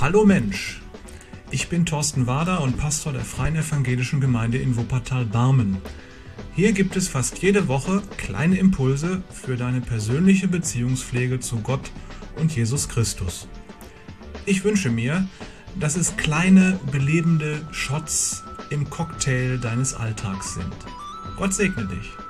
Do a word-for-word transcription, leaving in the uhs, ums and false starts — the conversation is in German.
Hallo Mensch, ich bin Thorsten Wader und Pastor der Freien Evangelischen Gemeinde in Wuppertal-Barmen. Hier gibt es fast jede Woche kleine Impulse für deine persönliche Beziehungspflege zu Gott und Jesus Christus. Ich wünsche mir, dass es kleine, belebende Shots im Cocktail deines Alltags sind. Gott segne dich.